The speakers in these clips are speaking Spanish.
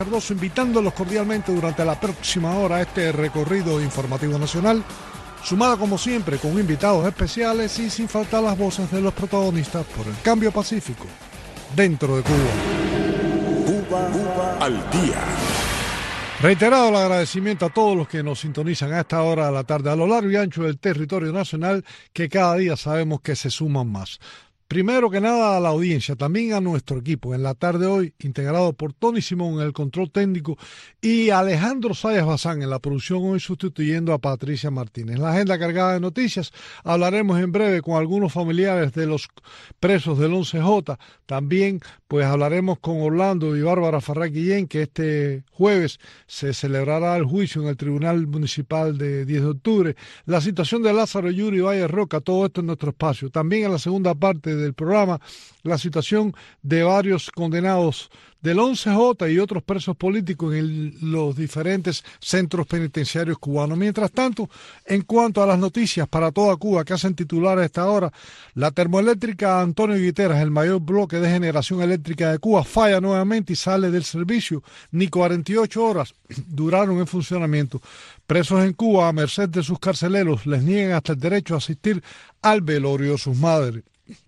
Cardoso, invitándolos cordialmente durante la próxima hora a este recorrido informativo nacional, sumado como siempre con invitados especiales y sin faltar las voces de los protagonistas por el cambio pacífico dentro de Cuba. Cuba al día. Reiterado el agradecimiento a todos los que nos sintonizan a esta hora de la tarde a lo largo y ancho del territorio nacional, que cada día sabemos que se suman más. Primero que nada a la audiencia, también a nuestro equipo en la tarde de hoy, integrado por Tony Simón en el control técnico y Alejandro Sayas Bazán en la producción, hoy sustituyendo a Patricia Martínez. En la agenda cargada de noticias hablaremos en breve con algunos familiares de los presos del 11J. También pues hablaremos con Orlando y Bárbara Farrá Guillén, que este jueves se celebrará el juicio en el Tribunal Municipal de 10 de octubre. La situación de Lázaro Yuri y Valle Roca, todo esto en nuestro espacio. También en la segunda parte del programa, la situación de varios condenados del 11J y otros presos políticos en los diferentes centros penitenciarios cubanos. Mientras tanto, en cuanto a las noticias para toda Cuba que hacen titular a esta hora, la termoeléctrica Antonio Guiteras, el mayor bloque de generación eléctrica de Cuba, falla nuevamente y sale del servicio. Ni 48 horas duraron en funcionamiento. Presos en Cuba, a merced de sus carceleros, les niegan hasta el derecho a asistir al velorio de sus madres.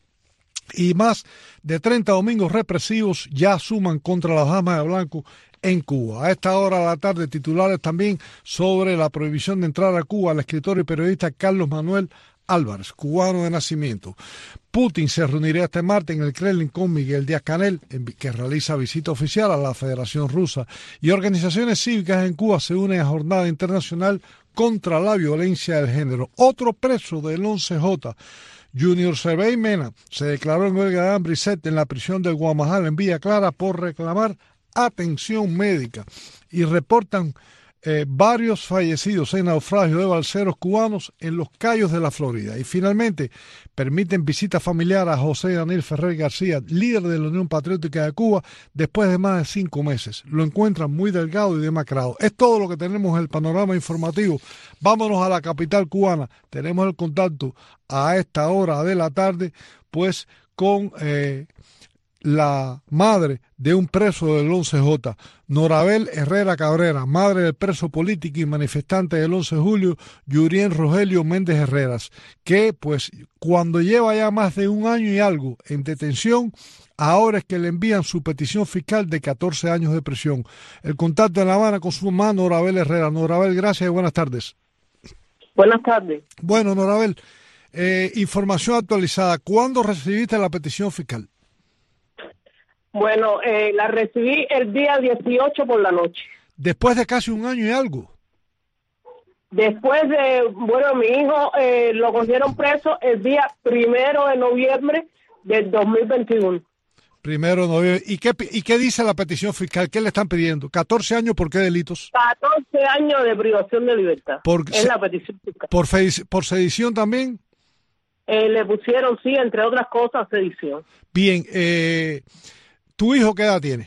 Y más de 30 domingos represivos ya suman contra las damas de blanco en Cuba. A esta hora de la tarde, titulares también sobre la prohibición de entrar a Cuba al escritor y periodista Carlos Manuel Álvarez, cubano de nacimiento. Putin se reunirá este martes en el Kremlin con Miguel Díaz-Canel, que realiza visita oficial a la Federación Rusa. Y organizaciones cívicas en Cuba se unen a jornada internacional contra la violencia del género. Otro preso del 11J, Junior Cervey Mena, se declaró en huelga de hambre y sed en la prisión de Guamajal en Villa Clara por reclamar atención médica. Y reportan varios fallecidos en naufragio de balseros cubanos en los Cayos de la Florida. Y finalmente permiten visita familiar a José Daniel Ferrer García, líder de la Unión Patriótica de Cuba, después de más de 5 meses. Lo encuentran muy delgado y demacrado. Es todo lo que tenemos en el panorama informativo. Vámonos a la capital cubana. Tenemos el contacto a esta hora de la tarde, pues con la madre de un preso del 11J, Norabel Herrera Cabrera, madre del preso político y manifestante del 11 de julio, Yurien Rogelio Méndez Herreras, que pues cuando lleva ya más de un año y algo en detención, ahora es que le envían su petición fiscal de 14 años de prisión. El contacto en La Habana con su mamá, Norabel Herrera. Norabel, gracias y buenas tardes. Buenas tardes. Bueno, Norabel, información actualizada. ¿Cuándo recibiste la petición fiscal? Bueno, la recibí el día 18 por la noche. Después de casi un año y algo. Después de, bueno, mi hijo lo cogieron preso el día 1 de noviembre del 2021. 1 de noviembre. ¿Y qué dice la petición fiscal? ¿Qué le están pidiendo? ¿14 años por qué delitos? 14 años de privación de libertad. Es la petición fiscal. ¿Por sedición también? Le pusieron, sí, entre otras cosas, sedición. Bien, ¿tu hijo qué edad tiene?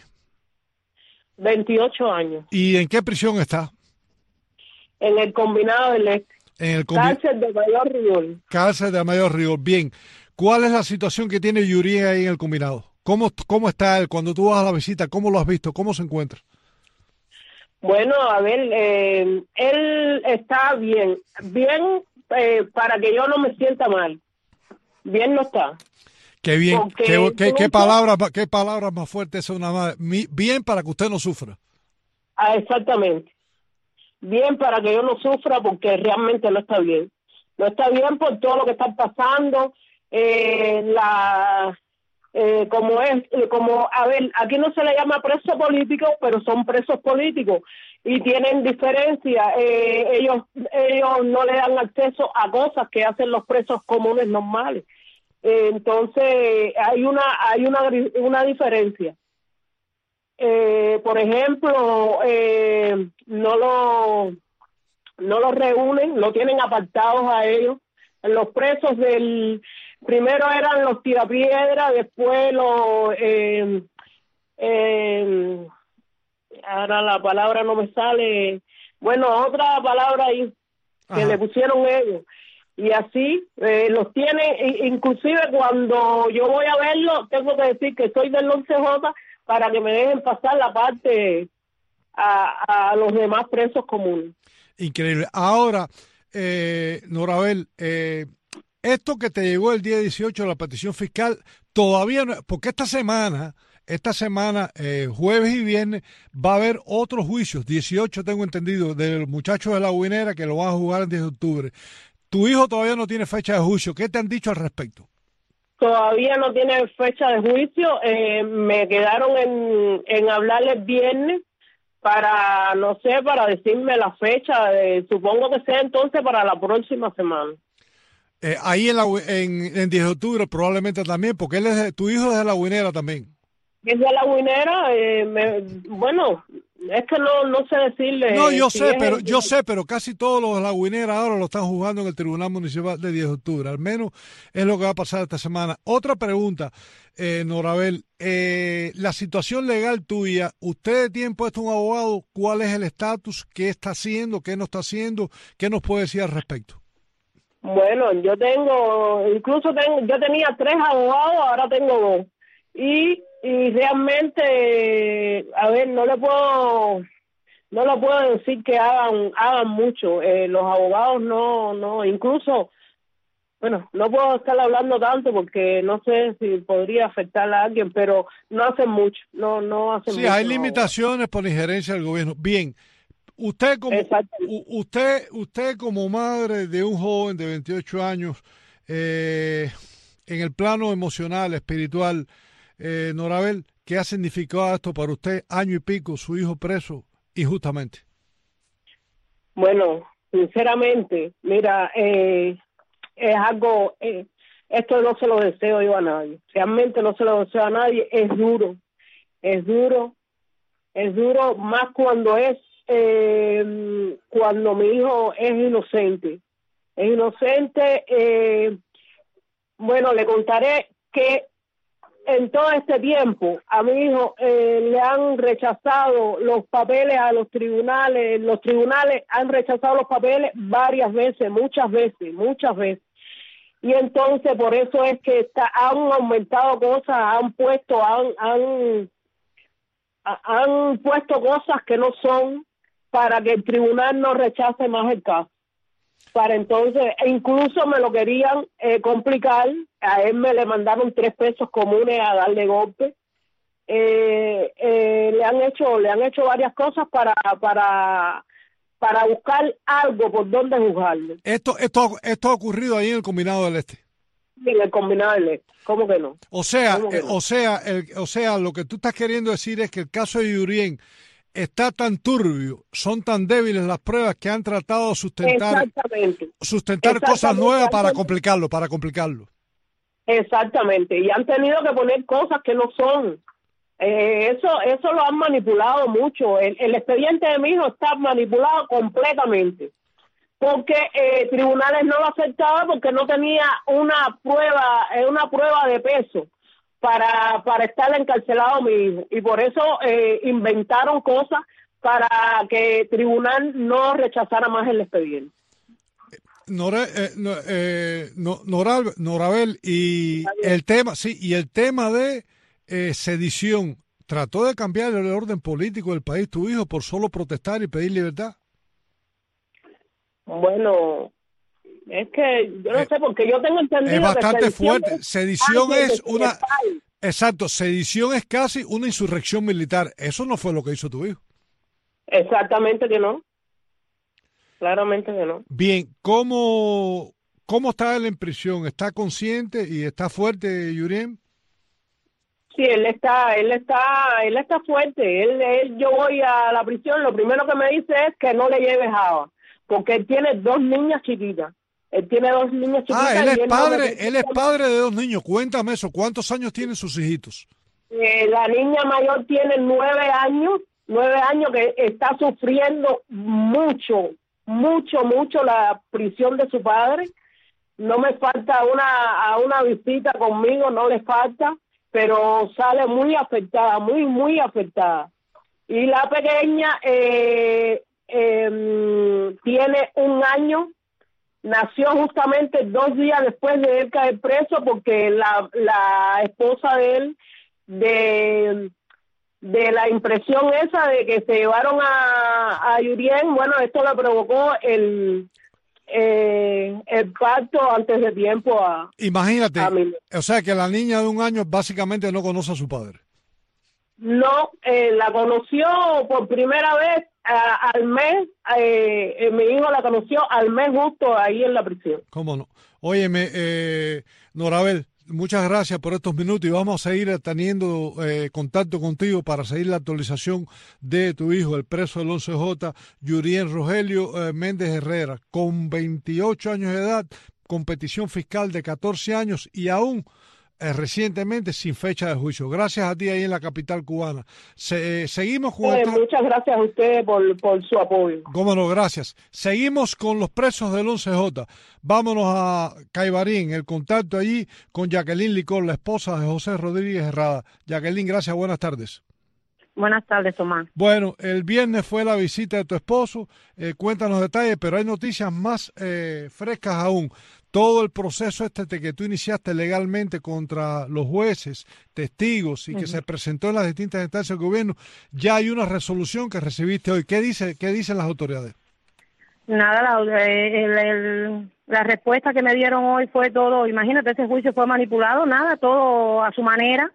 28 años. ¿Y en qué prisión está? En el Combinado del Este. Cárcel de Mayor Rigor. Cárcel de Mayor Rigor. Bien. ¿Cuál es la situación que tiene Yuri ahí en el Combinado? ¿Cómo está él? Cuando tú vas a la visita, ¿cómo lo has visto? ¿Cómo se encuentra? Bueno, a ver, él está bien. Bien para que yo no me sienta mal. Bien no está. Qué bien, qué palabras más fuertes es una madre. Bien para que usted no sufra. Exactamente. Bien para que yo no sufra porque realmente no está bien. No está bien por todo lo que está pasando. A ver, aquí no se le llama preso político, pero son presos políticos y tienen diferencia. Ellos no le dan acceso a cosas que hacen los presos comunes normales. Entonces hay una diferencia. Por ejemplo, no los reúnen, lo tienen apartados a ellos. Los presos primero eran los tirapiedras, después ahora la palabra no me sale, bueno, otra palabra ahí que le pusieron ellos. Y así los tienen, inclusive cuando yo voy a verlo, tengo que decir que soy del 11J para que me dejen pasar la parte a los demás presos comunes. Increíble. Ahora, Norabel, esto que te llegó el día 18, la petición fiscal, todavía no, porque esta semana, jueves y viernes, va a haber otros juicios, 18 tengo entendido, de los muchachos de La Guinera que lo van a jugar el 10 de octubre. Tu hijo todavía no tiene fecha de juicio. ¿Qué te han dicho al respecto? Todavía no tiene fecha de juicio. Me quedaron en hablarles viernes para, no sé, para decirme la fecha. Supongo que sea entonces para la próxima semana. Ahí en 10 de octubre probablemente también, porque tu hijo es de La Guinera también. Es de La Guinera, bueno, es que no sé decirle. No, yo sé, pero casi todos los de La Guinera ahora lo están juzgando en el Tribunal Municipal de 10 de octubre. Al menos es lo que va a pasar esta semana. Otra pregunta, Norabel, la situación legal tuya, ¿ustedes tienen puesto un abogado? ¿Cuál es el estatus? ¿Qué está haciendo? ¿Qué no está haciendo? ¿Qué nos puede decir al respecto? Bueno, yo tenía 3 abogados, ahora tengo 2. Y realmente, a ver, no le puedo decir que hagan mucho. Los abogados no, incluso, bueno, no puedo estar hablando tanto porque no sé si podría afectar a alguien, pero no hacen mucho, no hacen mucho. Sí, hay limitaciones por injerencia del gobierno. Bien. Usted como madre de un joven de 28 años, en el plano emocional, espiritual, Norabel, ¿qué ha significado esto para usted, año y pico, su hijo preso injustamente? Bueno, sinceramente, mira, es algo, esto no se lo deseo yo a nadie, realmente no se lo deseo a nadie, es duro más cuando mi hijo es inocente. Bueno, le contaré que en todo este tiempo a mi hijo le han rechazado los papeles a los tribunales han rechazado los papeles varias veces, muchas veces, y entonces por eso es que han aumentado cosas, han puesto cosas que no son, para que el tribunal no rechace más el caso. Para entonces, incluso me lo querían complicar, a él le mandaron 3 pesos comunes a darle golpe. Le han hecho varias cosas para buscar algo por donde juzgarle. Esto ha ocurrido ahí en el Combinado del Este. En el Combinado del Este, ¿cómo que no? O sea, lo que tú estás queriendo decir es que el caso de Yurien está tan turbio, son tan débiles las pruebas que han tratado de sustentar cosas nuevas para complicarlo. Exactamente, y han tenido que poner cosas que no son. Eso lo han manipulado mucho. El expediente de mi hijo está manipulado completamente, porque tribunales no lo aceptaban porque no tenía una prueba de peso para estar encarcelado mi hijo, y por eso inventaron cosas para que el tribunal no rechazara más el expediente. Norabel, y el tema de sedición, ¿trató de cambiar el orden político del país tu hijo por solo protestar y pedir libertad? Bueno, es que yo no sé, porque yo tengo entendido es bastante que fuerte. Sedición es casi una insurrección militar. Eso no fue lo que hizo tu hijo. Exactamente que no. Claramente que no. Bien, ¿cómo está él en prisión? ¿Está consciente y está fuerte, Yurien? Sí, él está fuerte. Yo voy a la prisión, lo primero que me dice es que no le lleve java, porque él tiene 2 niñas chiquitas. Él es padre de 2 niños. Cuéntame eso. ¿Cuántos años tienen sus hijitos? La niña mayor tiene 9 años, que está sufriendo mucho la prisión de su padre. No me falta una visita conmigo, no le falta, pero sale muy afectada, muy afectada. Y la pequeña tiene 1 año. Nació justamente 2 días después de él caer preso, porque la esposa de él, de de la impresión esa de que se llevaron a Yurien. Bueno, esto le provocó el parto antes de tiempo Imagínate, a mi... o sea que la niña de 1 año básicamente no conoce a su padre. No, la conoció por primera vez al mes. Mi hijo la conoció al mes justo ahí en la prisión. ¿Cómo no? Óyeme, Norabel, muchas gracias por estos minutos y vamos a seguir teniendo contacto contigo para seguir la actualización de tu hijo, el preso del 11J, Yurien Rogelio Méndez Herrera, con 28 años de edad, con petición fiscal de 14 años y aún recientemente sin fecha de juicio. Gracias a ti ahí en la capital cubana. Seguimos con muchas gracias a ustedes por su apoyo. Cómo no, gracias. Seguimos con los presos del 11J. Vámonos a Caibarín, el contacto allí con Jacqueline Licor, la esposa de José Rodríguez Herrada. Jacqueline, gracias, buenas tardes. Buenas tardes, Tomás. Bueno, el viernes fue la visita de tu esposo, cuéntanos detalles, pero hay noticias más frescas aún. Todo el proceso de que tú iniciaste legalmente contra los jueces, testigos y que se presentó en las distintas instancias del gobierno, ya hay una resolución que recibiste hoy. ¿Qué dicen las autoridades? Nada, la respuesta que me dieron hoy fue todo, imagínate, ese juicio fue manipulado, nada, todo a su manera.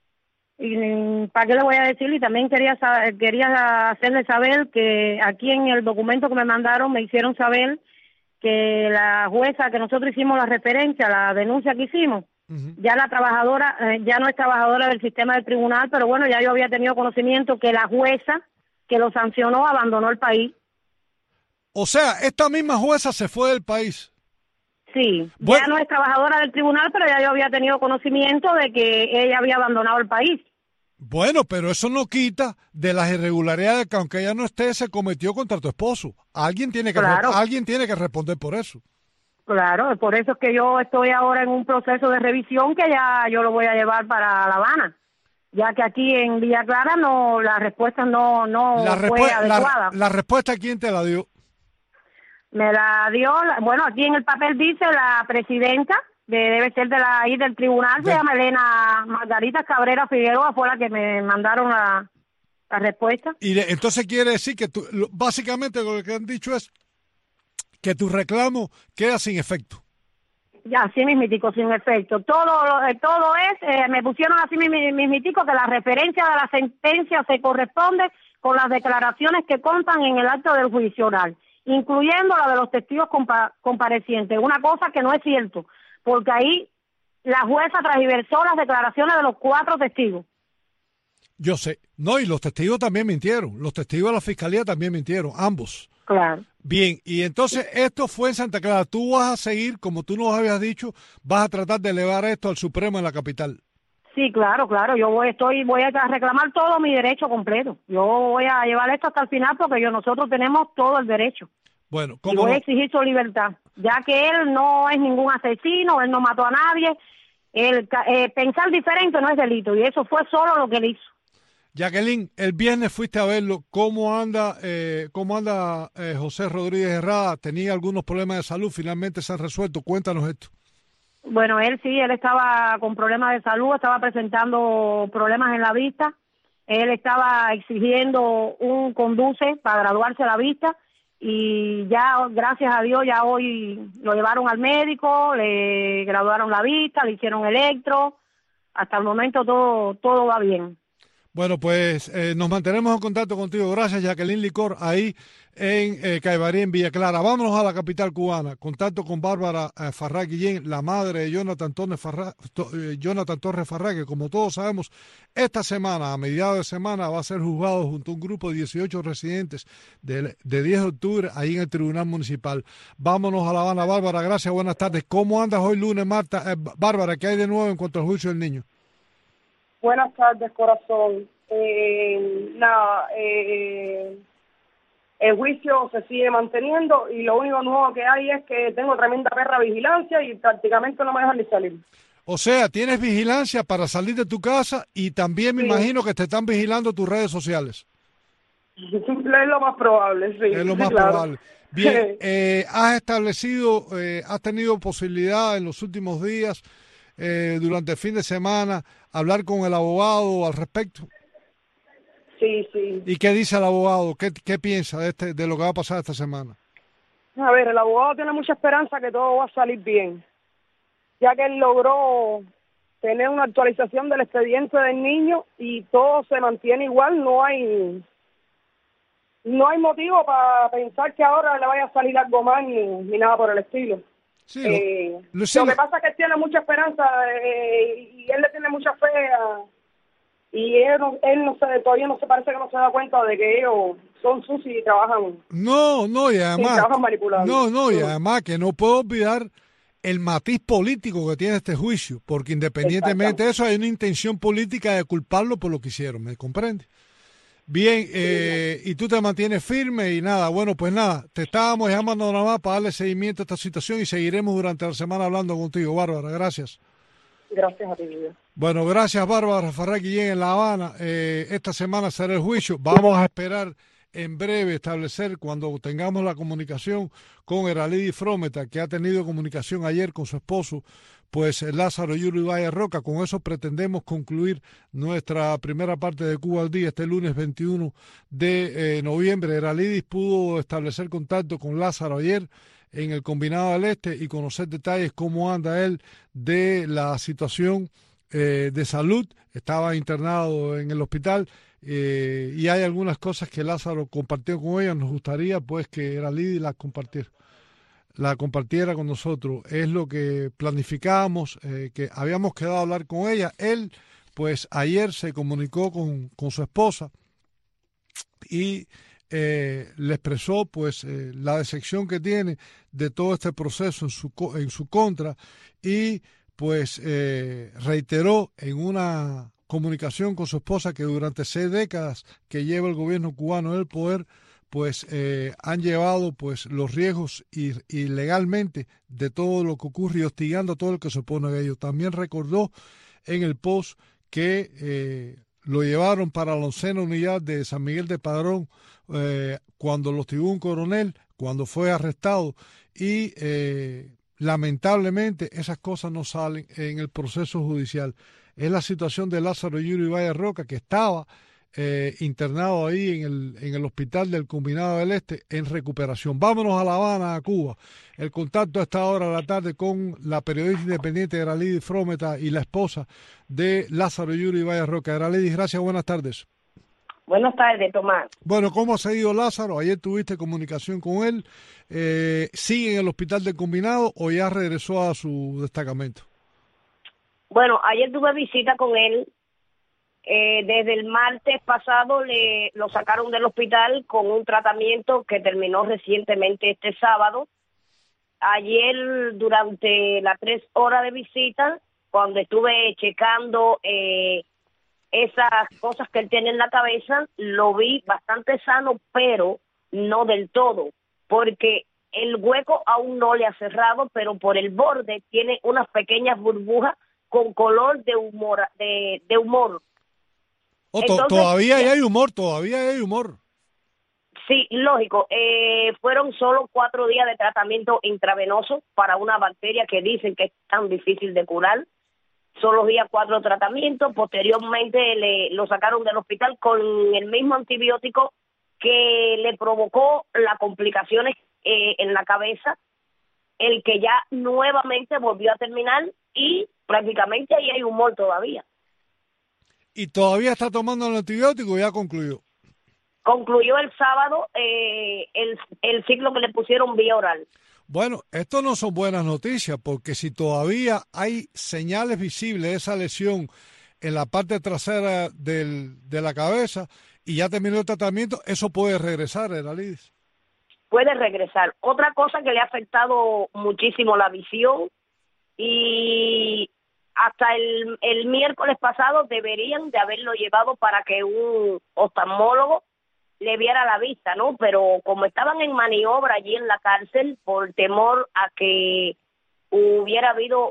Y ¿para qué le voy a decir? Y también quería hacerle saber que aquí en el documento que me mandaron me hicieron saber que la jueza que nosotros hicimos la referencia, la denuncia que hicimos, ya la trabajadora, ya no es trabajadora del sistema del tribunal, pero bueno, ya yo había tenido conocimiento que la jueza que lo sancionó abandonó el país. O sea, esta misma jueza se fue del país. Sí, bueno, ya no es trabajadora del tribunal, pero ya yo había tenido conocimiento de que ella había abandonado el país. Bueno, pero eso no quita de las irregularidades que aunque ella no esté, se cometió contra tu esposo. Alguien tiene que responder por eso. Claro, por eso es que yo estoy ahora en un proceso de revisión que ya yo lo voy a llevar para La Habana, ya que aquí en Villa Clara la respuesta no fue adecuada. La respuesta, ¿quién te la dio? Me la dio, bueno, aquí en el papel dice la presidenta, debe ser del tribunal, se llama Elena Margarita Cabrera Figueroa, fue la que me mandaron la respuesta. Y entonces quiere decir que básicamente lo que han dicho es que tu reclamo queda sin efecto. Ya, así mismitico, sin efecto. Todo es, me pusieron así mismitico que la referencia de la sentencia se corresponde con las declaraciones que constan en el acto del juicio oral, incluyendo la de los testigos comparecientes, una cosa que no es cierto, porque ahí la jueza transversó las declaraciones de los 4 testigos. Yo sé, no, y los testigos también mintieron, los testigos de la fiscalía también mintieron, ambos. Claro. Bien, y entonces esto fue en Santa Clara, tú vas a seguir, como tú nos habías dicho, vas a tratar de elevar esto al Supremo en la capital. Sí, claro, yo voy a reclamar todo mi derecho completo. Yo voy a llevar esto hasta el final porque nosotros tenemos todo el derecho. Bueno, y voy a exigir su libertad, ya que él no es ningún asesino, él no mató a nadie. Pensar diferente no es delito y eso fue solo lo que él hizo. Jacqueline, el viernes fuiste a verlo. ¿Cómo anda José Rodríguez Herrada? ¿Tenía algunos problemas de salud? ¿Finalmente se han resuelto? Cuéntanos esto. Bueno, él estaba con problemas de salud, estaba presentando problemas en la vista. Él estaba exigiendo un conduce para graduarse a la vista y ya, gracias a Dios, ya hoy lo llevaron al médico, le graduaron la vista, le hicieron electro. Hasta el momento todo va bien. Bueno, pues nos mantenemos en contacto contigo. Gracias, Jacqueline Licor, ahí en Caibarí, en Villa Clara. Vámonos a la capital cubana. Contacto con Bárbara Farrá Guillén, la madre de Jonathan Torres Farrá, que como todos sabemos, esta semana, a mediados de semana, va a ser juzgado junto a un grupo de 18 residentes de 10 de octubre ahí en el Tribunal Municipal. Vámonos a La Habana. Bárbara, gracias, buenas tardes. ¿Cómo andas hoy lunes, Marta? Bárbara, ¿qué hay de nuevo en cuanto al juicio del niño? Buenas tardes, corazón. El juicio se sigue manteniendo y lo único nuevo que hay es que tengo tremenda perra vigilancia y prácticamente no me dejan ni salir. O sea, tienes vigilancia para salir de tu casa y también me imagino que te están vigilando tus redes sociales. Es lo más probable, sí. Es lo más probable. Bien, has tenido posibilidad en los últimos días, durante el fin de semana, hablar con el abogado al respecto. Sí, sí. ¿Y qué dice el abogado? ¿Qué piensa de lo que va a pasar esta semana? A ver, el abogado tiene mucha esperanza que todo va a salir bien, ya que él logró tener una actualización del expediente del niño y todo se mantiene igual, no hay motivo para pensar que ahora le vaya a salir algo mal ni nada por el estilo. Sí, lo que pasa es que él tiene mucha esperanza y él le tiene mucha fe y él no se, todavía no se parece que no se da cuenta de que ellos son sucios y trabajan. No, y además, trabajan manipulados. y además que no puedo olvidar el matiz político que tiene este juicio, porque independientemente de eso hay una intención política de culparlo por lo que hicieron, ¿me comprende? Bien, y tú te mantienes firme y nada, bueno, pues nada, te estábamos llamando nada más para darle seguimiento a esta situación y seguiremos durante la semana hablando contigo, Bárbara, gracias. Gracias a ti, Dios. Bueno, gracias, Bárbara Farrá Guillén en La Habana. Esta semana será el juicio. Vamos a esperar en breve establecer, cuando tengamos la comunicación con Eralidi Frometa, que ha tenido comunicación ayer con su esposo, pues Lázaro Yuri Valle Roca. Con eso pretendemos concluir nuestra primera parte de Cuba al Día este lunes 21 de noviembre. Eralidi pudo establecer contacto con Lázaro ayer en el Combinado del Este y conocer detalles cómo anda él de la situación de salud. Estaba internado en el hospital y hay algunas cosas que Lázaro compartió con ella. Nos gustaría pues que Eralidi la compartiera con nosotros. Es lo que planificábamos, que habíamos quedado a hablar con ella. Él pues ayer se comunicó con su esposa y le expresó pues la decepción que tiene de todo este proceso en su contra y pues reiteró en una comunicación con su esposa que durante 6 décadas que lleva el gobierno cubano en el poder pues han llevado pues los riesgos y legalmente de todo lo que ocurre y hostigando a todo el que se opone a ello. También recordó en el post que lo llevaron para la 11ª unidad de San Miguel de Padrón cuando lo hostigó un coronel, cuando fue arrestado y lamentablemente esas cosas no salen en el proceso judicial. Es la situación de Lázaro Yuri Valle Roca, que estaba internado ahí en el hospital del Combinado del Este en recuperación. Vámonos a La Habana, a Cuba. El contacto a esta hora de la tarde con la periodista independiente Eralidi Frometa y la esposa de Lázaro Yuri Valle Roca. Eralidi, gracias, buenas tardes. Buenas tardes, Tomás. Bueno, ¿cómo ha seguido Lázaro? Ayer tuviste comunicación con él. ¿Sigue en el hospital del Combinado o ya regresó a su destacamento? Bueno, ayer tuve visita con él. Desde el martes pasado lo sacaron del hospital con un tratamiento que terminó recientemente este sábado. Ayer, durante las 3 horas de visita, cuando estuve checando esas cosas que él tiene en la cabeza, lo vi bastante sano, pero no del todo, porque el hueco aún no le ha cerrado, pero por el borde tiene unas pequeñas burbujas con color de humor. Entonces, todavía hay humor. Sí, lógico. Fueron solo 4 días de tratamiento intravenoso para una bacteria que dicen que es tan difícil de curar. Solo había 4 tratamientos. Posteriormente lo sacaron del hospital con el mismo antibiótico que le provocó las complicaciones en la cabeza, el que ya nuevamente volvió a terminar y prácticamente ahí hay humor todavía. ¿Y todavía está tomando el antibiótico o ya concluyó? Concluyó el sábado el ciclo que le pusieron vía oral. Bueno, esto no son buenas noticias, porque si todavía hay señales visibles de esa lesión en la parte trasera de la cabeza y ya terminó el tratamiento, eso puede regresar, Eralidi. Puede regresar. Otra cosa que le ha afectado muchísimo la visión y hasta el miércoles pasado deberían de haberlo llevado para que un oftalmólogo le viera la vista, ¿no? Pero como estaban en maniobra allí en la cárcel por temor a que hubiera habido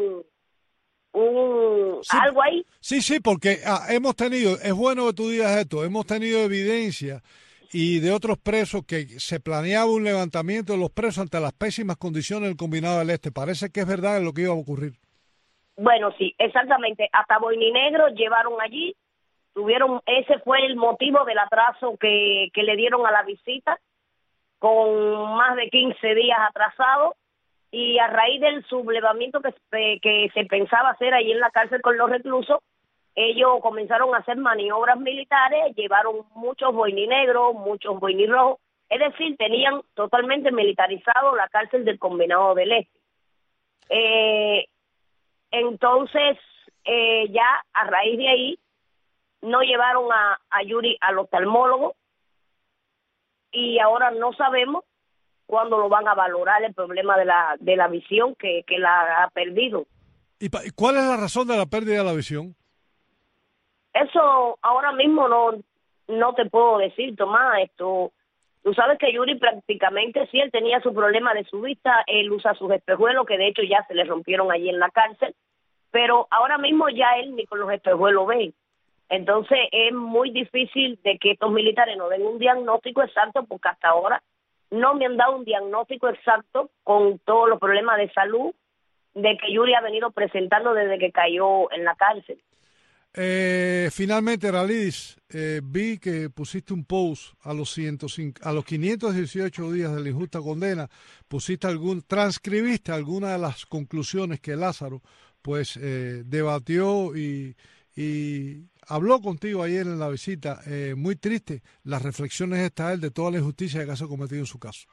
sí, algo ahí. Sí, porque hemos tenido, es bueno que tú digas esto, hemos tenido evidencia y de otros presos que se planeaba un levantamiento de los presos ante las pésimas condiciones del Combinado del Este. Parece que es verdad lo que iba a ocurrir. Bueno, sí, exactamente. Hasta Boininegro llevaron allí ese fue el motivo del atraso que le dieron a la visita, con más de 15 días atrasado, y a raíz del sublevamiento que se pensaba hacer ahí en la cárcel con los reclusos, ellos comenzaron a hacer maniobras militares, llevaron muchos boiní negros, muchos boiní rojos, es decir, tenían totalmente militarizado la cárcel del Combinado del Este. Entonces, ya a raíz de ahí, no llevaron a Yuri al oftalmólogo, y ahora no sabemos cuándo lo van a valorar el problema de la visión que la ha perdido. ¿Y cuál es la razón de la pérdida de la visión? Eso ahora mismo no te puedo decir, Tomás. Tú sabes que Yuri prácticamente, sí, él tenía su problema de su vista, él usa sus espejuelos, que de hecho ya se le rompieron allí en la cárcel, pero ahora mismo ya él ni con los espejuelos ve. Entonces es muy difícil de que estos militares nos den un diagnóstico exacto, porque hasta ahora no me han dado un diagnóstico exacto con todos los problemas de salud de que Yuri ha venido presentando desde que cayó en la cárcel. Finalmente, Eralidis, vi que pusiste un post a los 518 días de la injusta condena, transcribiste algunas de las conclusiones que Lázaro pues debatió y habló contigo ayer en la visita. Muy triste las reflexiones él de toda la injusticia que ha cometido en su caso.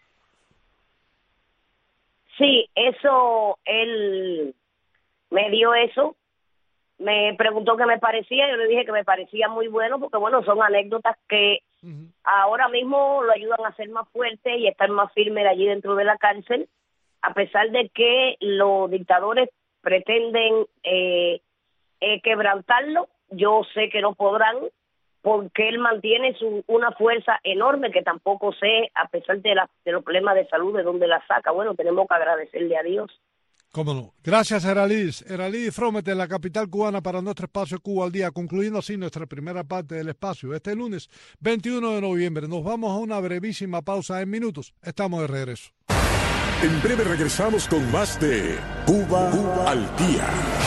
Sí, eso, él me dio eso. Me preguntó qué me parecía, yo le dije que me parecía muy bueno, porque bueno, son anécdotas que ahora mismo lo ayudan a ser más fuerte y a estar más firme allí dentro de la cárcel, a pesar de que los dictadores pretenden quebrantarlo. Yo sé que no podrán, porque él mantiene una fuerza enorme que tampoco sé, a pesar de los problemas de salud, de dónde la saca. Bueno, tenemos que agradecerle a Dios. Cómo no. Gracias, Eralidis. Eralidis Frómete, en la capital cubana, para nuestro espacio Cuba al Día, concluyendo así nuestra primera parte del espacio. Este lunes 21 de noviembre nos vamos a una brevísima pausa en minutos. Estamos de regreso. En breve regresamos con más de Cuba al Día.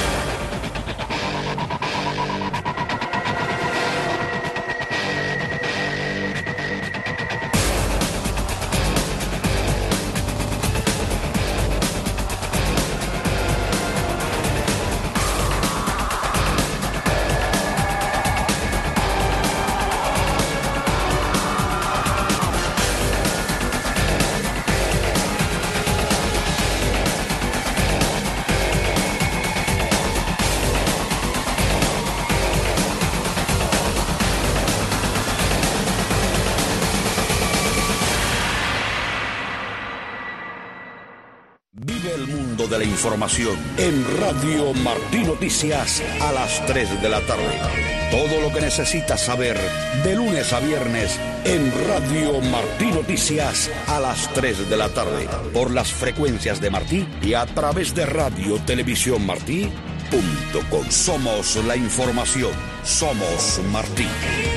De la información en Radio Martí Noticias a las 3 de la tarde. Todo lo que necesitas saber de lunes a viernes en Radio Martí Noticias a las 3 de la tarde por las frecuencias de Martí y a través de Radio Televisión Martí.com. Somos la información. Somos Martí.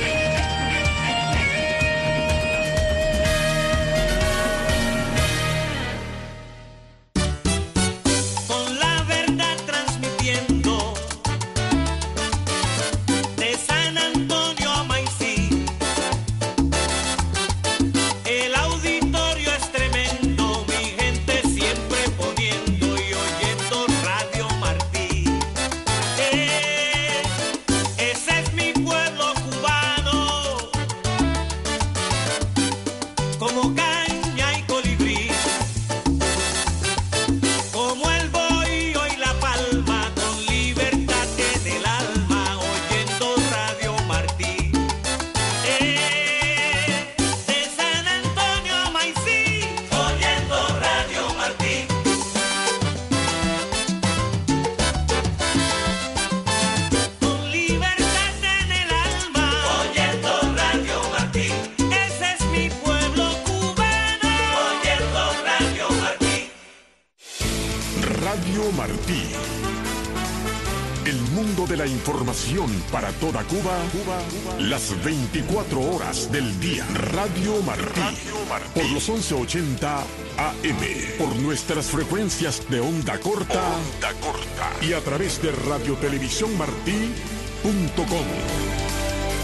Para toda Cuba, las 24 horas del día. Radio Martí. Por los 1180 AM. Por nuestras frecuencias de onda corta. Y a través de radiotelevisiónmartí.com.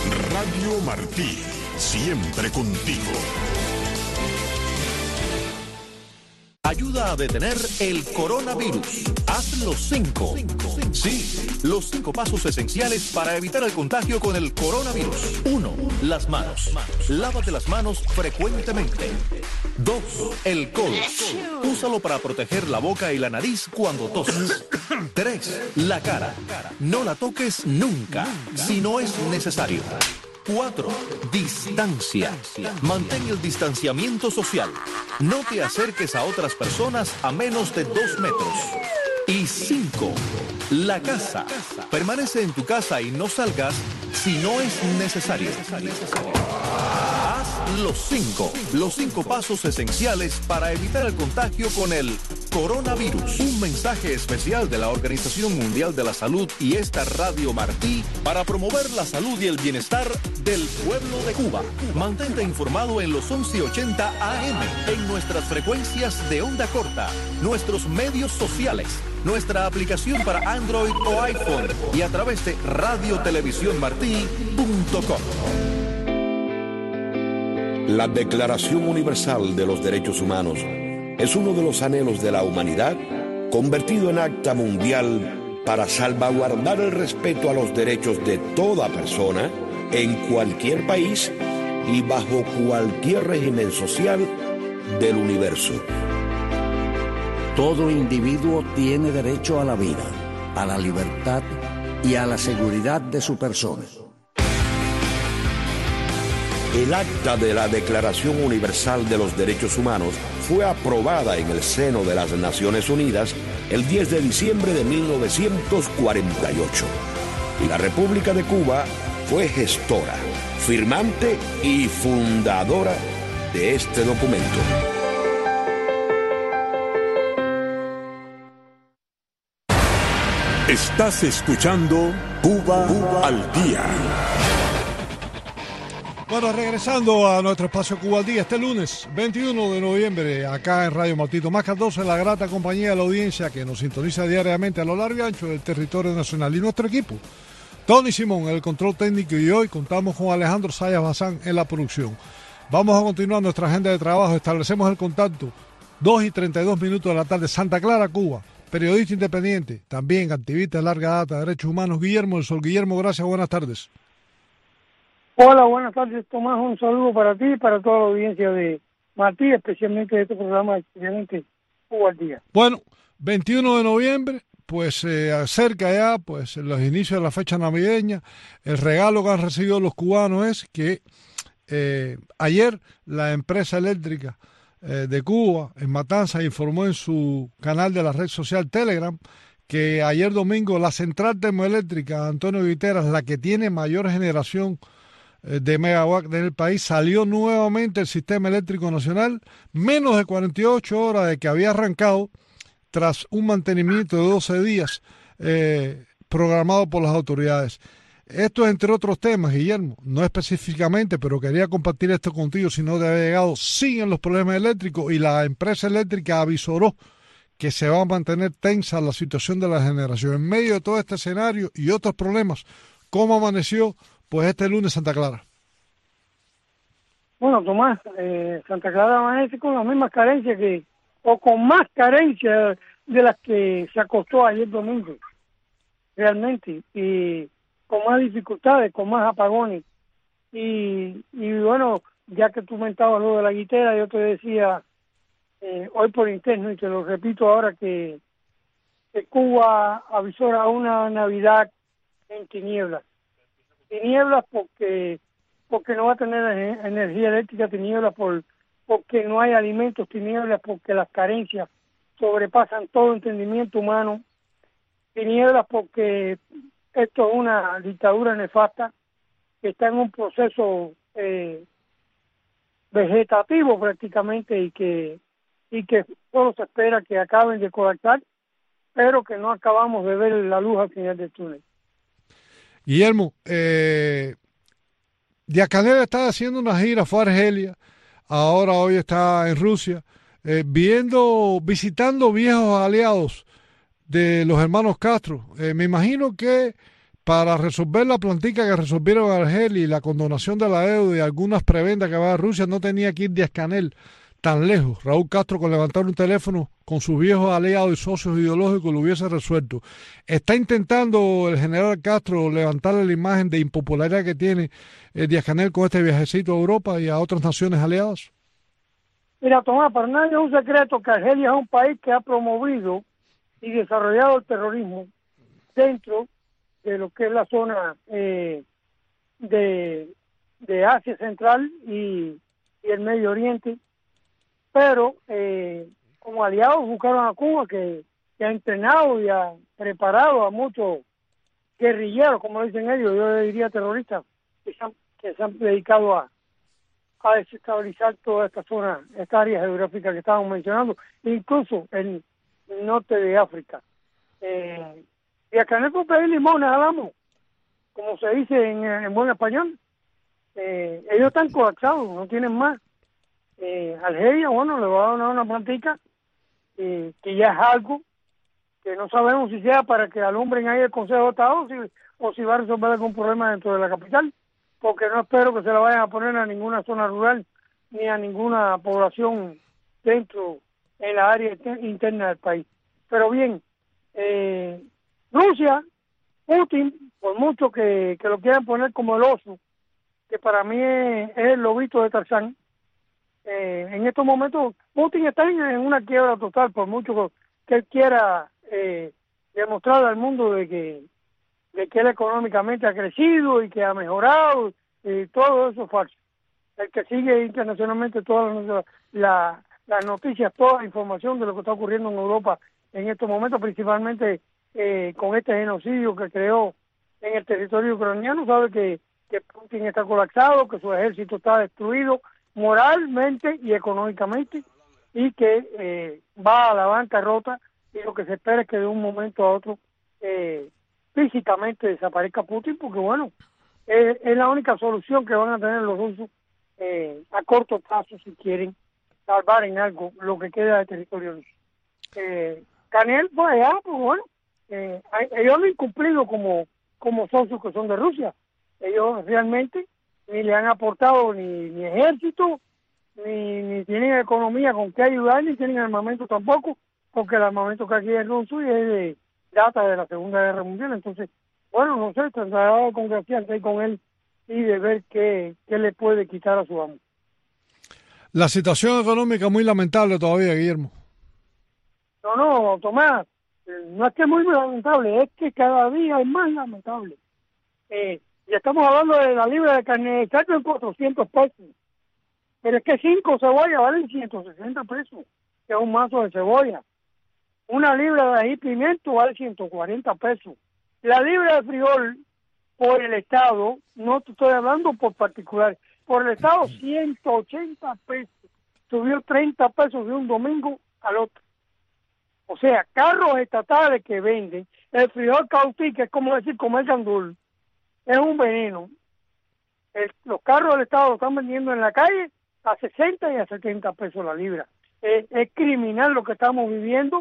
Radio Martí, siempre contigo. Ayuda a detener el coronavirus. Haz los 5. Sí, los 5 pasos esenciales para evitar el contagio con el coronavirus. 1. Las manos. Lávate las manos frecuentemente. 2. El codo. Úsalo para proteger la boca y la nariz cuando toses. 3. La cara. No la toques nunca, si no es necesario. 4. Distancia. Mantén el distanciamiento social. No te acerques a otras personas a menos de 2 metros. Y 5. La casa. Permanece en tu casa y no salgas si no es necesario. Haz los 5 pasos esenciales para evitar el contagio con el coronavirus. Un mensaje especial de la Organización Mundial de la Salud y esta Radio Martí para promover la salud y el bienestar del pueblo de Cuba. Mantente informado en los 1180 AM, en nuestras frecuencias de onda corta, nuestros medios sociales, nuestra aplicación para Android o iPhone y a través de radiotelevisiónmartí.com. La Declaración Universal de los Derechos Humanos es uno de los anhelos de la humanidad convertido en acta mundial para salvaguardar el respeto a los derechos de toda persona en cualquier país y bajo cualquier régimen social del universo. Todo individuo tiene derecho a la vida, a la libertad y a la seguridad de su persona. El acta de la Declaración Universal de los Derechos Humanos fue aprobada en el seno de las Naciones Unidas el 10 de diciembre de 1948. Y la República de Cuba fue gestora, firmante y fundadora de este documento. Estás escuchando Cuba al Día. Bueno, regresando a nuestro espacio Cuba al Día, este lunes 21 de noviembre, acá en Radio Martí. Tomás Cardoso, la grata compañía de la audiencia que nos sintoniza diariamente a lo largo y ancho del territorio nacional. Y nuestro equipo, Tony Simón, en el control técnico, y hoy contamos con Alejandro Sayas Bazán en la producción. Vamos a continuar nuestra agenda de trabajo. Establecemos el contacto 2:32 de la tarde, Santa Clara, Cuba. Periodista independiente, también activista de larga data de derechos humanos, Guillermo del Sol. Guillermo, gracias, buenas tardes. Hola, buenas tardes, Tomás. Un saludo para ti y para toda la audiencia de Martí, especialmente de este programa excelente Cuba al Día. Bueno, 21 de noviembre, pues se acerca ya pues los inicios de la fecha navideña. El regalo que han recibido los cubanos es que ayer la empresa eléctrica de Cuba, en Matanzas, informó en su canal de la red social Telegram que ayer domingo la central termoeléctrica Antonio Guiteras, la que tiene mayor generación de megawatt en el país, salió nuevamente el sistema eléctrico nacional menos de 48 horas de que había arrancado tras un mantenimiento de 12 días programado por las autoridades. Esto es entre otros temas, Guillermo, no específicamente, pero quería compartir esto contigo si no te había llegado. Siguen los problemas eléctricos y la empresa eléctrica avisoró que se va a mantener tensa la situación de la generación. En medio de todo este escenario y otros problemas, ¿cómo amaneció pues este lunes Santa Clara? Bueno, Tomás, Santa Clara amanece con las mismas carencias o con más carencias de las que se acostó ayer domingo, realmente, y con más dificultades, con más apagones. Y bueno, ya que tú mentabas lo de la guitera, yo te decía hoy por interno, y te lo repito ahora, que Cuba avisora una Navidad en tinieblas. Tinieblas porque no va a tener energía eléctrica, tinieblas porque no hay alimentos, tinieblas porque las carencias sobrepasan todo entendimiento humano, tinieblas porque esto es una dictadura nefasta que está en un proceso vegetativo prácticamente y que solo se espera que acaben de colapsar, pero que no acabamos de ver la luz al final del túnel. Guillermo, Díaz-Canel está haciendo una gira, fue a Argelia, ahora hoy está en Rusia, visitando viejos aliados de los hermanos Castro. Me imagino que para resolver la plantica que resolvieron Argel y la condonación de la deuda y algunas prebendas que va a Rusia, no tenía que ir Díaz-Canel tan lejos. Raúl Castro, con levantar un teléfono con sus viejos aliados y socios ideológicos, lo hubiese resuelto. ¿Está intentando el general Castro levantarle la imagen de impopularidad que tiene Díaz-Canel con este viajecito a Europa y a otras naciones aliadas? Mira, Tomás, para nadie es un secreto que Argelia es un país que ha promovido y desarrollado el terrorismo dentro de lo que es la zona de Asia Central y el Medio Oriente, pero como aliados buscaron a Cuba, que ha entrenado y ha preparado a muchos guerrilleros, como dicen ellos, yo diría terroristas, que se han dedicado a desestabilizar toda esta zona, esta área geográfica que estábamos mencionando, incluso el norte de África. Y acá no puede pedir limones al amo, como se dice en buen español. Ellos están colapsados, no tienen más. Argelia, bueno, le va a dar una plantica que ya es algo que no sabemos si sea para que alumbren ahí el Consejo de Estado o si va a resolver algún problema dentro de la capital, porque no espero que se la vayan a poner a ninguna zona rural ni a ninguna población dentro en la área interna del país. Pero bien, Rusia, Putin, por mucho que lo quieran poner como el oso, que para mí es el lobito de Tarzán, en estos momentos Putin está en una quiebra total, por mucho que él quiera demostrar al mundo de que él económicamente ha crecido y que ha mejorado, y todo eso es falso. El que sigue internacionalmente todas las noticias, toda la información de lo que está ocurriendo en Europa en estos momentos, principalmente con este genocidio que creó en el territorio ucraniano, sabe que Putin está colapsado, que su ejército está destruido moralmente y económicamente, y que va a la bancarrota, y lo que se espera es que de un momento a otro físicamente desaparezca Putin, porque bueno, es la única solución que van a tener los rusos a corto plazo si quieren salvar en algo lo que queda de territorio ruso. Canel, pues allá, pues bueno, ellos han incumplido como socios que son de Rusia. Ellos realmente ni le han aportado ni ejército, ni tienen economía con qué ayudar, ni tienen armamento tampoco, porque el armamento que aquí es ruso y es de data de la Segunda Guerra Mundial. Entonces, bueno, no sé, tratará de congraciarse ahí con él y de ver qué le puede quitar a su amo. La situación económica es muy lamentable todavía, Guillermo. No, Tomás, no es que es muy lamentable, es que cada día es más lamentable. Ya estamos hablando de la libra de carne de cerdo en 400 pesos. Pero es que 5 cebollas valen 160 pesos, que es un mazo de cebolla. Una libra de ají pimiento vale 140 pesos. La libra de frijol por el Estado, no te estoy hablando por particular, por el Estado 180 pesos. Subió 30 pesos de un domingo al otro. O sea, carros estatales que venden el frijol cautí, que es como decir comer gandul, es un veneno. Los carros del Estado lo están vendiendo en la calle a 60 y a 70 pesos la libra. Es criminal lo que estamos viviendo.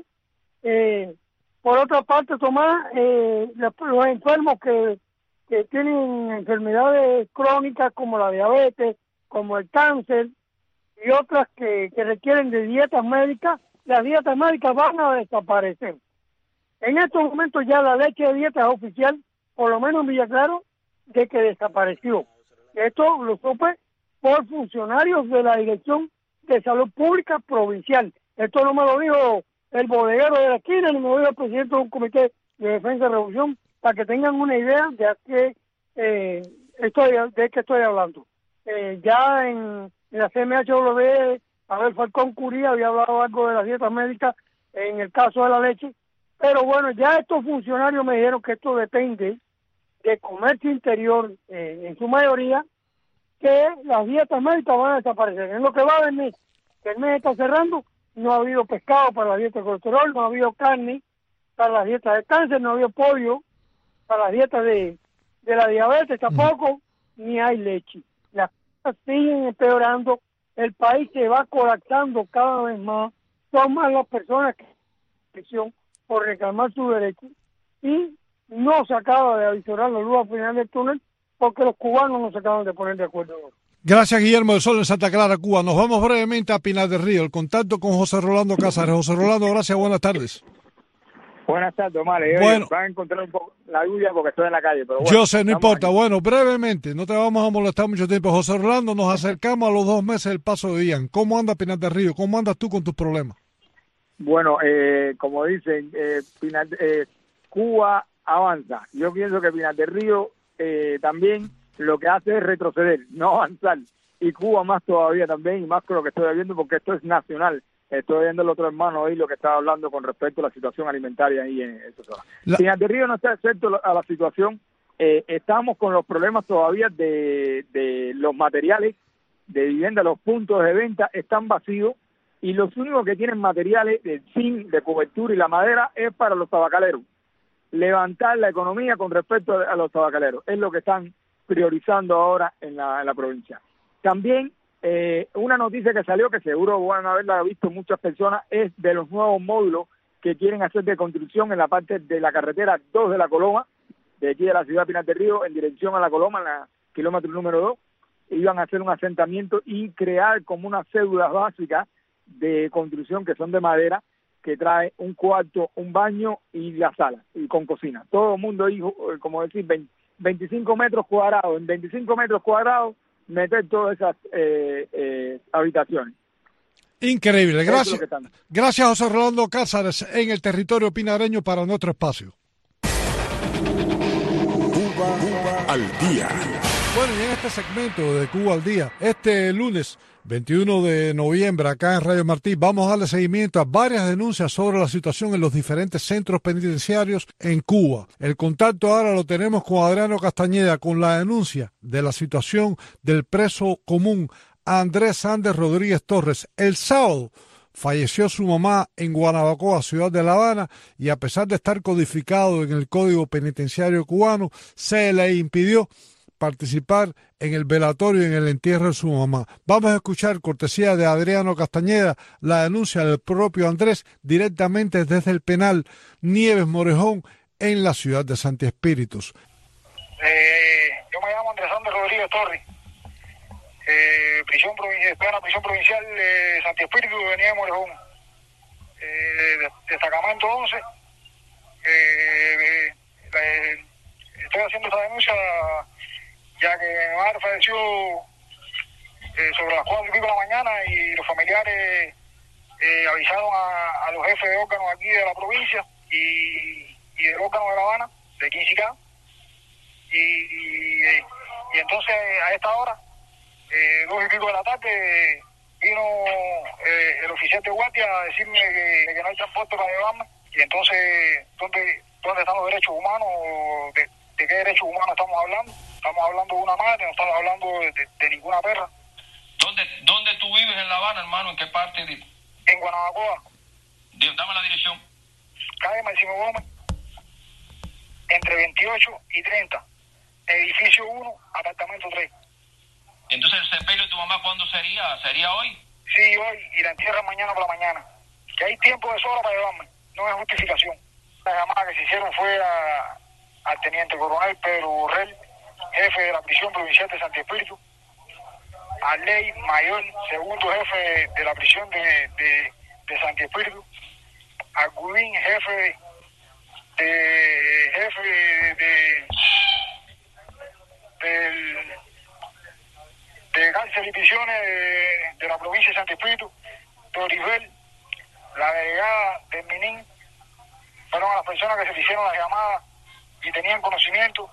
Por otra parte, Tomás, los enfermos que tienen enfermedades crónicas como la diabetes, como el cáncer y otras que requieren de dietas médicas, las dietas médicas van a desaparecer. En estos momentos ya la leche de dieta es oficial, por lo menos en Villa Claro, de que desapareció. Esto lo supe por funcionarios de la Dirección de Salud Pública Provincial. Esto no me lo dijo el bodeguero de la esquina, ni me lo dijo el presidente de un comité de defensa de revolución, para que tengan una idea de qué estoy hablando. Ya en la CMHW, Abel Falcón Curía había hablado algo de las dietas médicas en el caso de la leche, pero bueno, ya estos funcionarios me dijeron que esto depende de comercio interior, en su mayoría, que las dietas médicas van a desaparecer. En lo que va del mes, que el mes está cerrando, no ha habido pescado para la dieta de colesterol, no ha habido carne para las dietas de cáncer, no ha habido pollo para las dietas de la diabetes tampoco, ni hay leche. Las cosas siguen empeorando, el país se va colapsando cada vez más, son más las personas que presión por reclamar sus derechos, y no se acaba de avisorar la luz al final del túnel porque los cubanos no se acaban de poner de acuerdo. Gracias, Guillermo del Sol en Santa Clara, Cuba. Nos vamos brevemente a Pinar del Río. El contacto con José Rolando Cázares. José Rolando, gracias, buenas tardes. Buenas tardes, Omar. Bueno, van a encontrar un poco la lluvia porque estoy en la calle. Pero bueno, yo sé, no importa. Aquí. Bueno, brevemente, no te vamos a molestar mucho tiempo. José Rolando, nos acercamos a los 2 meses del paso de Ian. ¿Cómo anda Pinar del Río? ¿Cómo andas tú con tus problemas? Bueno, como dicen, Cuba avanza. Yo pienso que Pinar del Río también lo que hace es retroceder, no avanzar. Y Cuba más todavía también, y más con lo que estoy viendo, porque esto es nacional. Estoy viendo el otro hermano ahí lo que estaba hablando con respecto a la situación alimentaria ahí en esa zona. Pinar del Río no está excepto a la situación. Estamos con los problemas todavía de los materiales de vivienda. Los puntos de venta están vacíos y los únicos que tienen materiales de zinc, de cobertura y la madera es para los tabacaleros. Levantar la economía con respecto a los tabacaleros es lo que están priorizando ahora en la provincia. También una noticia que salió, que seguro van a haberla visto muchas personas, es de los nuevos módulos que quieren hacer de construcción en la parte de la carretera 2 de la Coloma, de aquí de la ciudad de Pinar del Río, en dirección a la Coloma, en la kilómetro número 2, iban a hacer un asentamiento y crear como unas cédulas básicas de construcción que son de madera, que trae un cuarto, un baño y la sala, y con cocina. Todo el mundo, como decir, 25 metros cuadrados, en 25 metros cuadrados, meter todas esas habitaciones. Increíble, gracias. Gracias, José Rolando Cázares, en el territorio pinareño para nuestro espacio. Cuba al día. Bueno, y en este segmento de Cuba al día, este lunes 21 de noviembre, acá en Radio Martí, vamos a darle seguimiento a varias denuncias sobre la situación en los diferentes centros penitenciarios en Cuba. El contacto ahora lo tenemos con Adriano Castañeda, con la denuncia de la situación del preso común Andrés Sández Rodríguez Torres. El sábado falleció su mamá en Guanabacoa, ciudad de La Habana, y a pesar de estar codificado en el Código Penitenciario cubano, se le impidió participar en el velatorio y en el entierro de su mamá. Vamos a escuchar, cortesía de Adriano Castañeda, la denuncia del propio Andrés directamente desde el penal Nieves Morejón en la ciudad de Santi Espíritus. Yo me llamo Andrés Sández Rodríguez Torres, prisión provincial de Santi Espíritus de Nieves Morejón, destacamento 11. Estoy haciendo esta denuncia ya que mi madre falleció sobre las 4:00 de la mañana y los familiares avisaron a los jefes de órganos aquí de la provincia y del órgano de La Habana, de Quinchicá, y entonces a esta hora, 2:00 de la tarde, vino el oficial de guardia a decirme que no hay transporte para llevarme, y entonces, ¿dónde están los derechos humanos? ¿De qué derechos humanos estamos hablando? Estamos hablando de una madre, no estamos hablando de ninguna perra. ¿Dónde tú vives en La Habana, hermano? ¿En qué parte? En Guanabacoa. Dame la dirección. Calle Máximo Gómez, entre 28 y 30. Edificio 1, apartamento 3. Entonces, ¿el sepelio de tu mamá cuándo sería? ¿Sería hoy? Sí, hoy, y la entierran mañana por la mañana. Que hay tiempo de sobra para llevarme, no es justificación. La llamada que se hicieron fue al teniente coronel Pedro Borrell, jefe de la prisión provincial de Santi Espíritu, al ley mayor, segundo jefe de la prisión de Santi Espíritu, a Gudín, jefe de cárcel y prisiones de la provincia de Santi Espíritu, Toribel, la delegada del Minin, fueron a las personas que se le hicieron las llamadas y tenían conocimiento,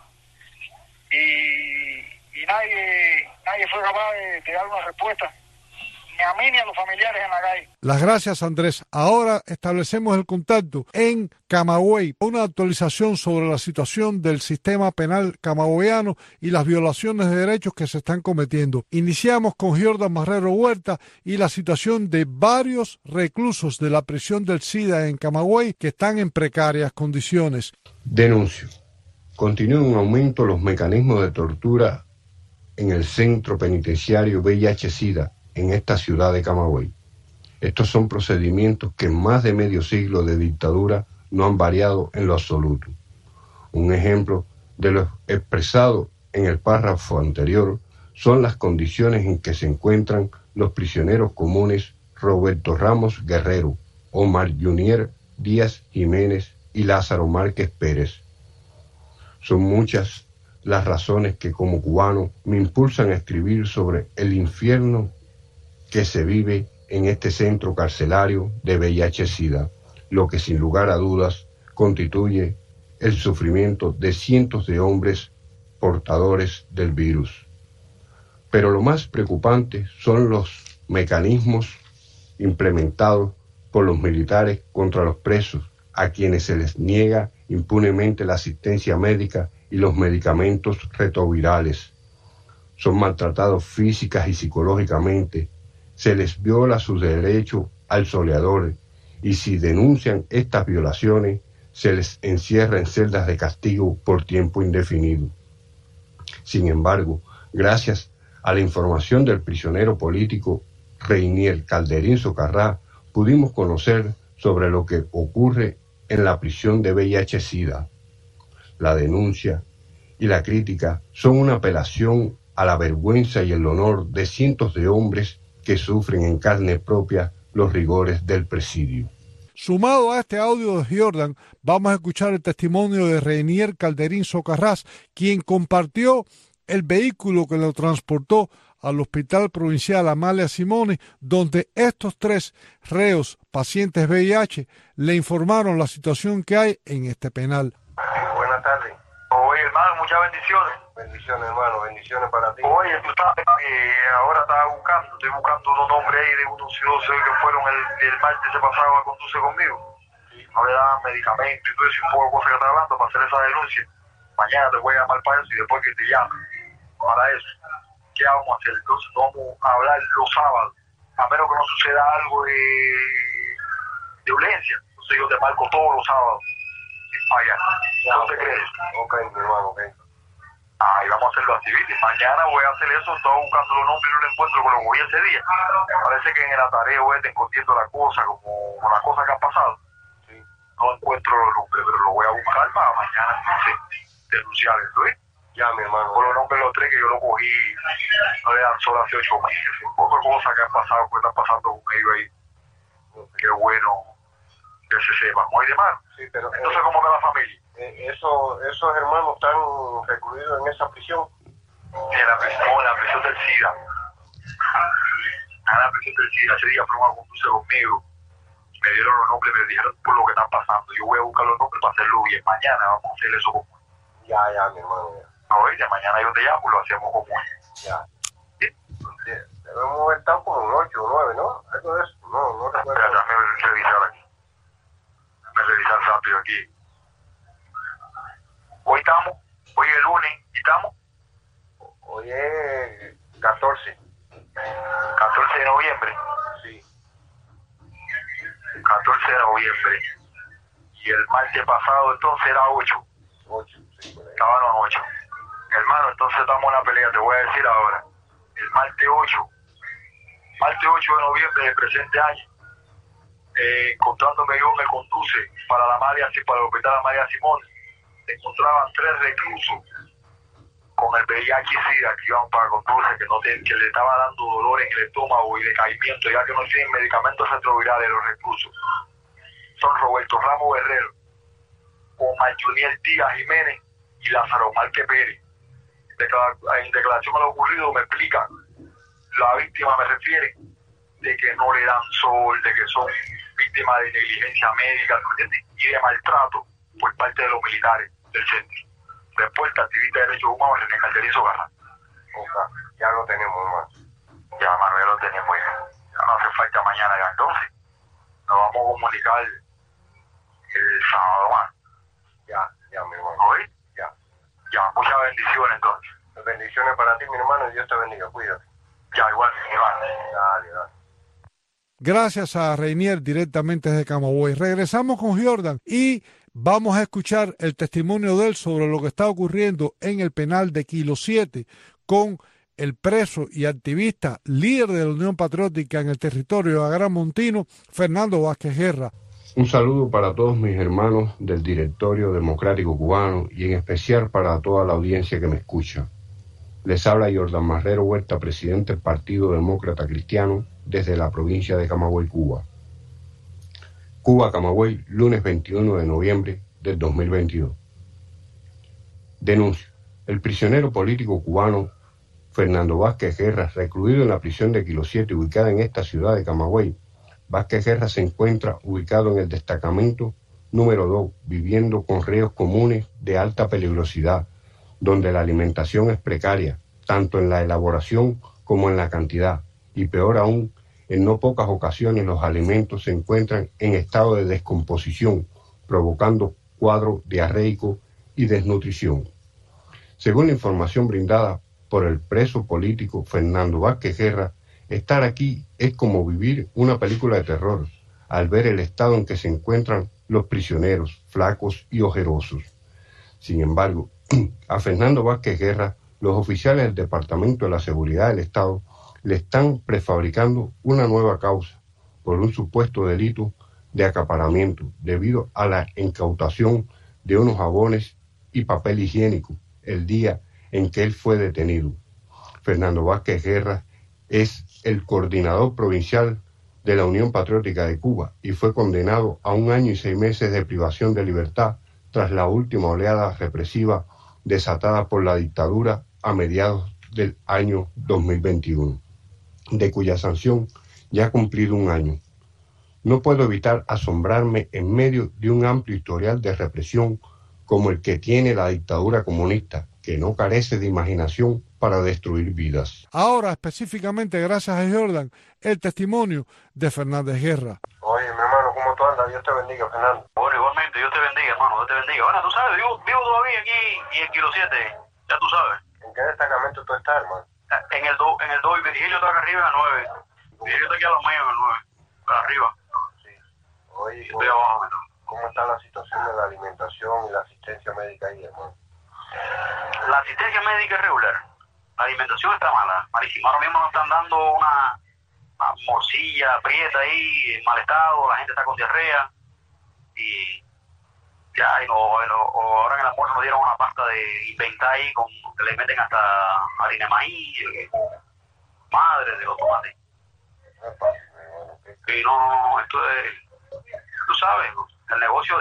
y nadie fue capaz de dar una respuesta, ni a mí ni a los familiares en la calle. Las gracias, Andrés. Ahora establecemos el contacto en Camagüey, una actualización sobre la situación del sistema penal camagüeyano y las violaciones de derechos que se están cometiendo. Iniciamos con Jordan Marrero Huerta y la situación de varios reclusos de la prisión del SIDA en Camagüey que están en precarias condiciones. Denuncio. Continúan en aumento los mecanismos de tortura en el centro penitenciario VIH-Sida en esta ciudad de Camagüey. Estos son procedimientos que en más de medio siglo de dictadura no han variado en lo absoluto. Un ejemplo de lo expresado en el párrafo anterior son las condiciones en que se encuentran los prisioneros comunes Roberto Ramos Guerrero, Omar Junier Díaz Jiménez y Lázaro Márquez Pérez. Son muchas las razones que como cubano me impulsan a escribir sobre el infierno que se vive en este centro carcelario de VIH-Sida, lo que sin lugar a dudas constituye el sufrimiento de cientos de hombres portadores del virus. Pero lo más preocupante son los mecanismos implementados por los militares contra los presos, a quienes se les niega impunemente la asistencia médica y los medicamentos retrovirales. Son maltratados física y psicológicamente, se les viola su derecho al soleador y si denuncian estas violaciones, se les encierra en celdas de castigo por tiempo indefinido. Sin embargo, gracias a la información del prisionero político Reinier Calderín Socarrá, pudimos conocer sobre lo que ocurre en la prisión de VIH-Sida. La denuncia y la crítica son una apelación a la vergüenza y el honor de cientos de hombres que sufren en carne propia los rigores del presidio. Sumado a este audio de Jordan, vamos a escuchar el testimonio de Reinier Calderín Socarrás, quien compartió el vehículo que lo transportó al Hospital Provincial Amalia Simone, donde estos 3 reos pacientes VIH le informaron la situación que hay en este penal. Buenas tardes. Oye, hermano, muchas bendiciones. Bendiciones, hermano, bendiciones para ti. Oye, tú sabes, ahora estoy buscando unos nombres ahí de unos ciudadanos que fueron el martes se pasaba a conducir conmigo. No le daban medicamentos y todo eso, un poco de cosas que está hablando para hacer esa denuncia. Mañana te voy a llamar para eso y después que te llame para eso. ¿Qué vamos a hacer? Entonces vamos a hablar los sábados, a menos que no suceda algo de violencia. Entonces yo te marco todos los sábados. Allá. ¿No te crees? Ok, mi hermano, ok. Y vamos a hacerlo así, ¿viste? Mañana voy a hacer eso, estaba buscando los nombres y no lo encuentro con lo que voy ese día. Parece que en el atareo escondiendo la cosa, como las cosas que han pasado. Sí. No encuentro los nombres, pero lo voy a buscar para mañana entonces denunciar esto, ¿eh? Ya, mi hermano. Por los nombres los 3 que yo lo cogí, no le dan solo hace 8 meses. Un poco de cosas que han pasado, que están pasando con ellos ahí. Qué bueno que se sepa. Muy de mal. Sí, pero entonces, ¿cómo está la familia? Esos hermanos están recluidos en esa prisión. En la prisión del SIDA. En la prisión del SIDA. Ese día fueron a conducir conmigo. Me dieron los nombres, me dijeron por lo que están pasando. Yo voy a buscar los nombres para hacerlo bien. Mañana vamos a hacer eso como. Ya, mi hermano, ya. Oye, mañana yo te llamo y lo hacemos como es. Ya. ¿Sí? Debemos estar como un 8 o 9, ¿no? Algo de eso. No recuerdo. Espera, déjame revisar aquí. Déjame revisar rápido aquí. Hoy es el lunes, ¿y estamos? Hoy es 14. 14 de noviembre. Sí. 14 de noviembre. Y el martes pasado entonces era 8. 8, sí. Estábamos a 8. Hermano, entonces estamos en la pelea, te voy a decir ahora. El martes 8 de noviembre del presente año, encontrándome yo me conduce para el hospital Amalia Simone, se encontraban 3 reclusos con el VIH-Sida que iban para conducir, que le estaba dando dolor en el estómago y decaimiento, ya que no tienen medicamentos retrovirales los reclusos. Son Roberto Ramos Guerrero, Omar Junier Díaz Jiménez y Lázaro Márquez Pérez. En declaración a lo ocurrido me explican, la víctima me refiere de que no le dan sol, de que son víctimas de negligencia médica, y de maltrato por parte de los militares del centro. Reporta activista de derechos humanos Reinier Calderín Socarrás. Ya lo tenemos, hermano. Ya, hermano, ya lo tenemos. Ya no hace falta mañana ya. Entonces, nos vamos a comunicar el sábado, hermano. Ya, mi hermano. ¿Oí? Ya, muchas bendiciones entonces. Bendiciones para ti, mi hermano, y Dios te bendiga. Cuídate. Ya, igual, mi hermano. Dale. Gracias a Reinier directamente desde Camagüey. Regresamos con Jordan y vamos a escuchar el testimonio de él sobre lo que está ocurriendo en el penal de Kilo 7 con el preso y activista líder de la Unión Patriótica en el territorio de Agramontino, Fernando Vázquez Guerra. Un saludo para todos mis hermanos del Directorio Democrático Cubano y en especial para toda la audiencia que me escucha. Les habla Jordan Marrero Huerta, presidente del Partido Demócrata Cristiano, desde la provincia de Camagüey, Cuba. Cuba, Camagüey, lunes 21 de noviembre del 2022. Denuncio. El prisionero político cubano Fernando Vázquez Guerra, recluido en la prisión de Kilo 7, ubicada en esta ciudad de Camagüey. Vázquez Guerra se encuentra ubicado en el destacamento número 2, viviendo con reos comunes de alta peligrosidad, donde la alimentación es precaria, tanto en la elaboración como en la cantidad, y peor aún, en no pocas ocasiones los alimentos se encuentran en estado de descomposición, provocando cuadros diarreicos y desnutrición. Según la información brindada por el preso político Fernando Vázquez Guerra, estar aquí es como vivir una película de terror, al ver el estado en que se encuentran los prisioneros, flacos y ojerosos. Sin embargo, a Fernando Vázquez Guerra, los oficiales del Departamento de la Seguridad del Estado le están prefabricando una nueva causa por un supuesto delito de acaparamiento debido a la incautación de unos jabones y papel higiénico el día en que él fue detenido. Fernando Vázquez Guerra es el coordinador provincial de la Unión Patriótica de Cuba y fue condenado a 1 año y 6 meses de privación de libertad tras la última oleada represiva desatada por la dictadura a mediados del año 2021, de cuya sanción ya ha cumplido 1 año. No puedo evitar asombrarme en medio de un amplio historial de represión como el que tiene la dictadura comunista, que no carece de imaginación para destruir vidas. Ahora, específicamente, gracias a Jordan, el testimonio de Fernández Guerra. Oye, mi hermano, ¿cómo tú andas? Dios te bendiga, Fernando. Bueno, igualmente, Dios te bendiga, hermano, Dios te bendiga. Bueno, tú sabes, vivo todavía aquí y en Kilo 7, ya tú sabes. ¿En qué destacamento tú estás, hermano? En el 2, y Virgilio está acá arriba en el 9. Virgilio está aquí a los medios en el 9, acá arriba. Sí. Oye, estoy abajo, ¿cómo está la situación de la alimentación y la asistencia médica ahí, hermano? La asistencia médica es regular. La alimentación está mala, malísima. Ahora mismo nos están dando una morcilla prieta ahí, en mal estado, la gente está con diarrea. Y ya, ahora en el almuerzo nos dieron una pasta de inventar ahí, que le meten hasta harina de maíz, madre de los tomates. Y no, esto es, tú sabes, el negocio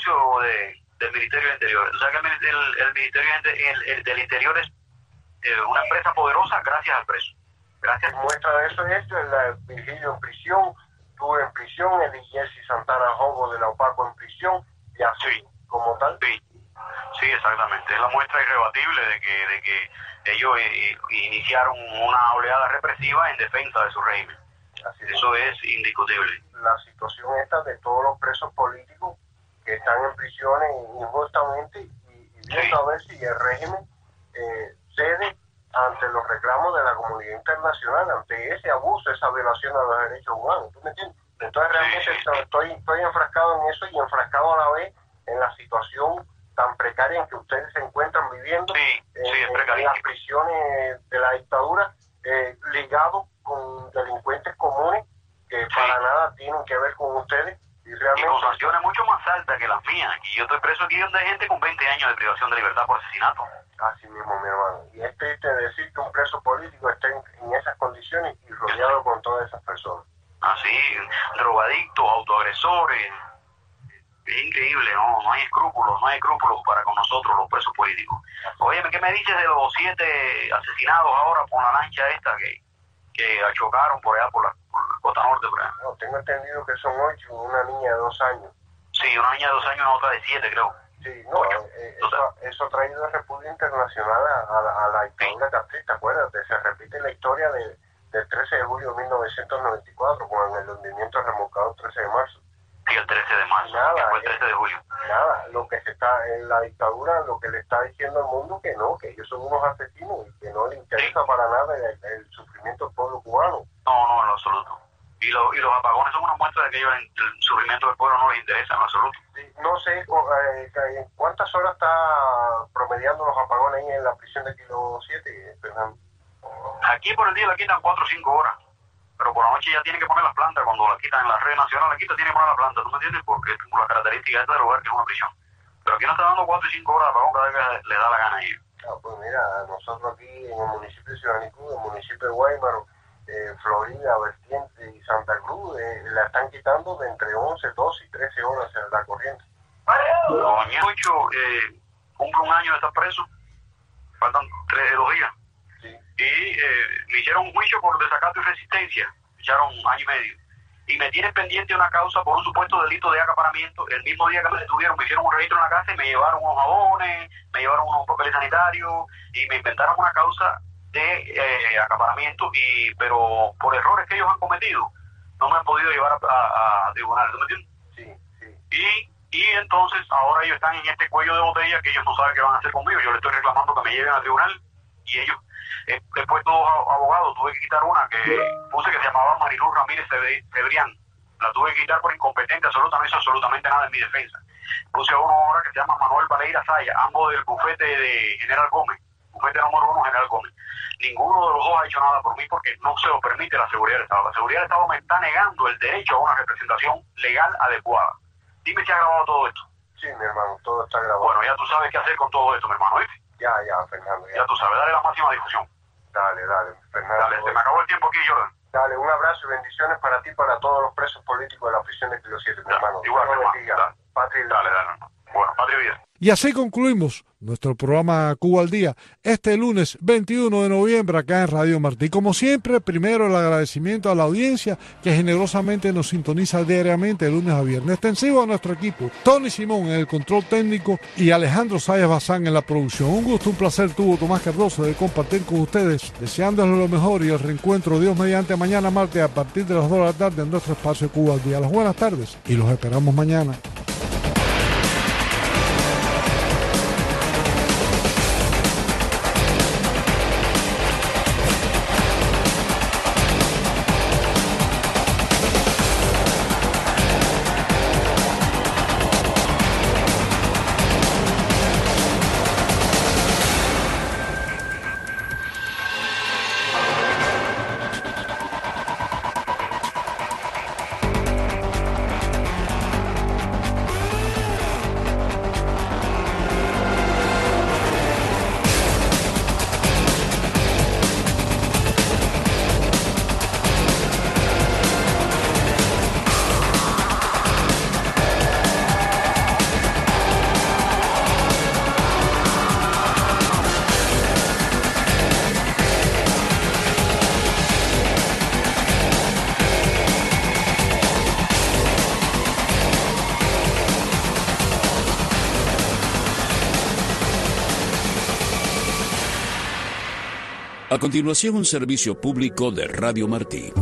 del Ministerio del Interior. Tú sabes que el Ministerio del Interior es una empresa poderosa gracias al preso. Gracias. Muestra de eso es el Virgilio en prisión, tú en prisión, el Jesse Santana Jogo de la Opaco en prisión, y así, sí, como tal. Sí, exactamente. Es la muestra irrebatible de que ellos iniciaron una oleada represiva en defensa de su régimen. Eso es indiscutible. La situación esta de todos los presos políticos que están en prisiones injustamente y viendo a ver si el régimen cede ante los reclamos de la comunidad internacional, ante ese abuso, esa violación a los derechos humanos. ¿Tú me entiendes? Entonces realmente estoy enfrascado en eso y enfrascado a la vez en la situación tan precaria en que ustedes se encuentran viviendo en las prisiones de la dictadura, ligados con delincuentes comunes que para nada tienen que ver con ustedes. Y con sanciones mucho más altas que las mías. Y yo estoy preso aquí donde hay gente con 20 años de privación de libertad por asesinato. Así mismo, mi hermano. Y es triste decir que un preso político esté en esas condiciones y rodeado con todas esas personas. Así, drogadictos, autoagresores. Es increíble, no hay escrúpulos para con nosotros los presos políticos. Oye, ¿qué me dices de los 7 asesinados ahora por la lancha esta que chocaron por allá por la costa norte? Por allá? No, tengo entendido que son 8 y una niña de 2 años. Sí, una niña de 2 años y una otra de 7, creo. Sí, no, eso ha traído repudio internacional a la dictadura castrista, acuérdate, se repite la historia del 13 de julio de 1994 con el hundimiento remolcado el 13 de marzo. Sí, el 13 de marzo, que fue el 13 de julio. Nada, lo que se está en la dictadura, lo que le está diciendo al mundo que no, que ellos son unos asesinos y que no le interesa para nada el sufrimiento del pueblo cubano. No, en lo absoluto. Y los apagones son una muestra de que ellos el sufrimiento del pueblo no les interesa en absoluto. Sí, no sé cuántas horas está promediando los apagones ahí en la prisión de Kilo 7, Fernando. Aquí por el día le quitan 4 o 5 horas. pero por la noche ya tienen que poner las plantas. Cuando la quitan en la red nacional, aquí te tienen que poner la planta, ¿tú me entiendes? Porque es la característica esta del lugar, que es una prisión. Pero aquí no está dando 4 y 5 horas de apagón cada vez que le da la gana a ellos. Pues mira, nosotros aquí en el municipio de Ciudad Nicú, el municipio de Guaymaro, Florida, Vertiente y Santa Cruz, la están quitando de entre 11, 12 y 13 horas la corriente. Doña 8 cumple un año de estar preso, faltan 2 días. Sí. Y le hicieron un juicio por desacato y resistencia, echaron 1 año y medio. Y me tienen pendiente una causa por un supuesto delito de acaparamiento. El mismo día que me detuvieron, me hicieron un registro en la casa y me llevaron unos jabones, me llevaron unos papeles sanitarios y me inventaron una causa de acaparamiento, pero por errores que ellos han cometido no me han podido llevar a tribunales, ¿tú me entiendes? Sí. Y entonces ahora ellos están en este cuello de botella que ellos no saben qué van a hacer conmigo. Yo le estoy reclamando que me lleven al tribunal y ellos, he puesto 2 abogados, tuve que quitar una que puse que se llamaba Mariluz Ramírez Cebrián, la tuve que quitar por incompetente absoluta, no hizo absolutamente nada en mi defensa. Puse a uno ahora que se llama Manuel Valeira Saya, ambos del bufete de General Gómez, bufete número 1 General Gómez. Ninguno de los dos ha hecho nada por mí porque no se lo permite la seguridad del Estado. La seguridad del Estado me está negando el derecho a una representación legal adecuada. Dime si ha grabado todo esto. Sí, mi hermano, todo está grabado. Bueno, ya tú sabes qué hacer con todo esto, mi hermano, ¿viste? Ya, Fernando. Ya tú sabes, dale la máxima difusión. Dale, Fernando. Dale, se me acabó el tiempo aquí, Jordan. Dale, un abrazo y bendiciones para ti y para todos los presos políticos de la prisión de Kilo 7, mi hermano. Igual, mi hermano. Patria y vida. Dale. Bueno, patria y vida. Y así concluimos nuestro programa Cuba al Día este lunes 21 de noviembre acá en Radio Martí. Como siempre, primero el agradecimiento a la audiencia que generosamente nos sintoniza diariamente de lunes a viernes. Extensivo a nuestro equipo, Tony Simón en el control técnico y Alejandro Sayas Bazán en la producción. Un gusto, un placer tuvo Tomás Cardoso de compartir con ustedes, deseándoles lo mejor y el reencuentro Dios mediante mañana martes a partir de las 2 de la tarde en nuestro espacio Cuba al Día. Las buenas tardes y los esperamos mañana. A continuación, un servicio público de Radio Martí.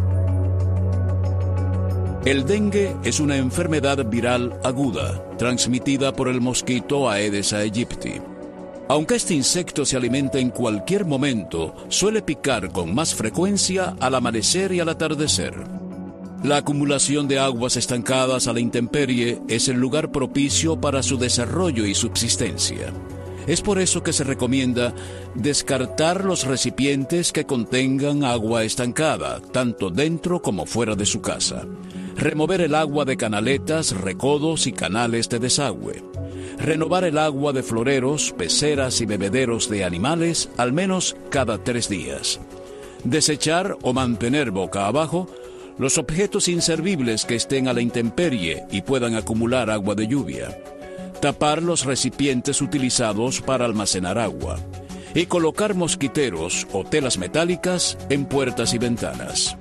El dengue es una enfermedad viral aguda, transmitida por el mosquito Aedes aegypti. Aunque este insecto se alimenta en cualquier momento, suele picar con más frecuencia al amanecer y al atardecer. La acumulación de aguas estancadas a la intemperie es el lugar propicio para su desarrollo y subsistencia. Es por eso que se recomienda descartar los recipientes que contengan agua estancada, tanto dentro como fuera de su casa. Remover el agua de canaletas, recodos y canales de desagüe. Renovar el agua de floreros, peceras y bebederos de animales al menos cada 3 días. Desechar o mantener boca abajo los objetos inservibles que estén a la intemperie y puedan acumular agua de lluvia. Tapar los recipientes utilizados para almacenar agua y colocar mosquiteros o telas metálicas en puertas y ventanas.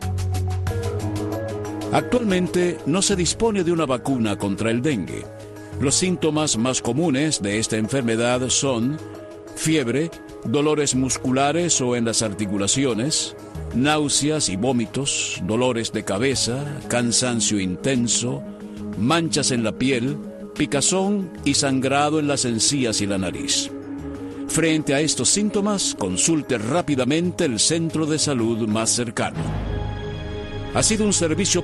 Actualmente no se dispone de una vacuna contra el dengue. Los síntomas más comunes de esta enfermedad son fiebre, dolores musculares o en las articulaciones, náuseas y vómitos, dolores de cabeza, cansancio intenso, manchas en la piel, picazón y sangrado en las encías y la nariz. Frente a estos síntomas, consulte rápidamente el centro de salud más cercano. Ha sido un servicio